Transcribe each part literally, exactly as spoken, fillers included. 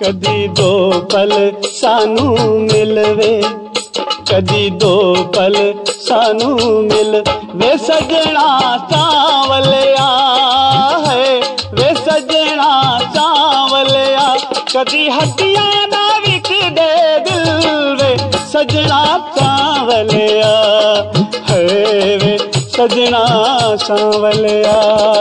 कदी दो पल सानू मिलवे, कदी दो पल सानू मिल वे सजना सांवलिया है, वे सजना सांवलिया कदी हड्डियां ना विक दे दिल वे सजना सांवलिया है, वे सजना सांवलिया।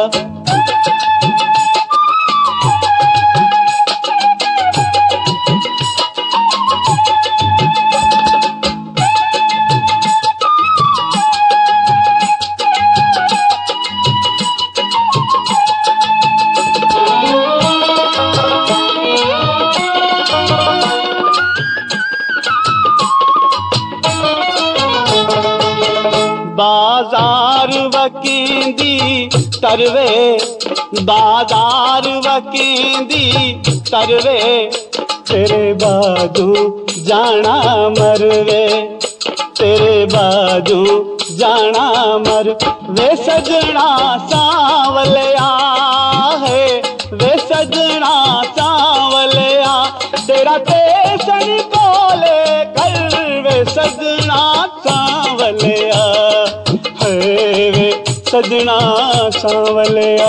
बाजार वकींदी तरवे, बाजार वकींदी तरवे तेरे बाजू जाना मरवे, तेरे बाजू जाना मर वे सजना सांवलिया है, वे सजना सांवलिया तेरा तेसन बोले कर वे सजना सांवलिया है, वे सजना सांवलिया।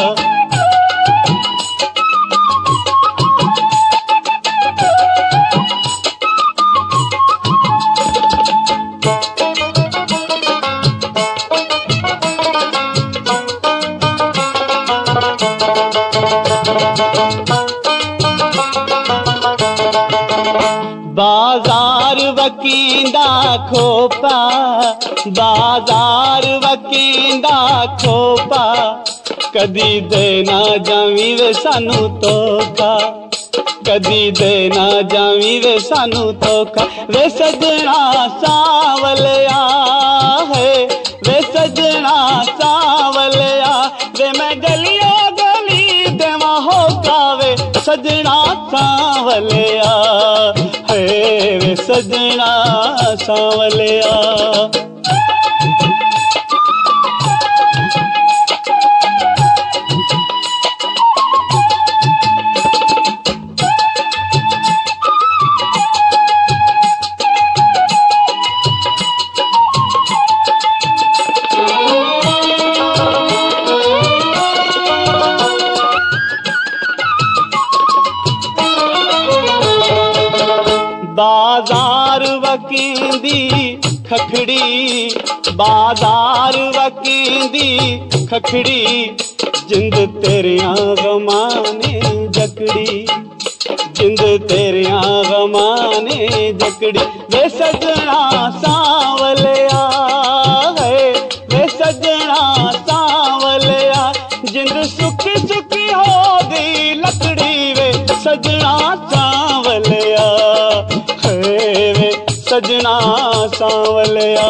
बाजार वकींदा खोपा, बाजार वकींदा खोपा कदी देना जावी वे सानू धोखा, कदी देना जावी वे सानू धोखा वे सजना सांवलिया है, वे सजना सांवलिया वे मैं गलियों गली देवा होगा वे सजना सांवलिया है, वे सजना सांवलिया। बाजार वकींदी खखड़ी, बाजार वकींदी खखड़ी जिंद तेरियां गमाने जकड़ी, जिंद तेरियां गमाने जकड़ी वे सजना सांवलिया है, वे सजना सांवलिया जिंद सुखी सुखी हो गई लकड़ी वे सजना सांवलिया है, वे सजना सांवलिया।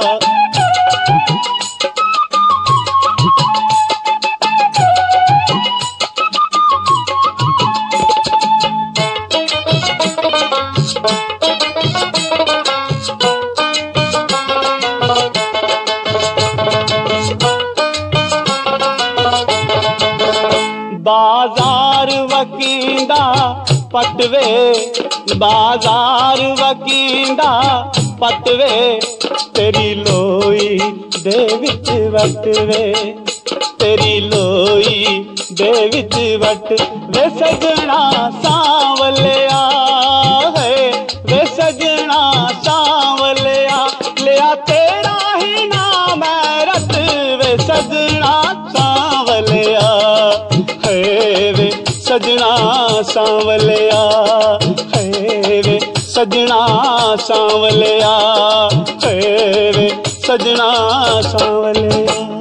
बाजार वकींदा पटवे, बाजार वकींदा पटवे तेरी लोई दे विच वटवे, तेरी लोई दे विच वट वे सजना सांवलिया है, वे सजना सांवलिया लिया तेरा ही नाम है रत वे सजना सांवलिया है, वे सजना सांवलिया है, वे सजना सांवलिया है, वे सजना सांवलिया।